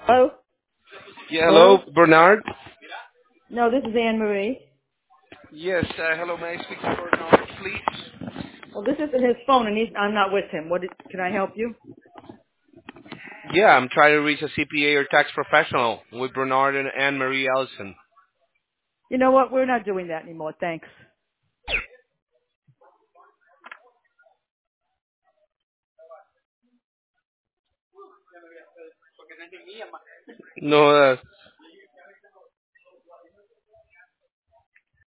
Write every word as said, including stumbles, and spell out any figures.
Hello? Yeah, hello, Hello? Bernard. No, this is Anne Marie. Yes, uh, hello, may I speak to Bernard, please? Well, this isn't his phone, and he's, I'm not with him. What? Did, can I help you? Yeah, I'm trying to reach a C P A or tax professional with Bernard and Anne Marie Ellison. You know what? We're not doing that anymore. Thanks. No, uh,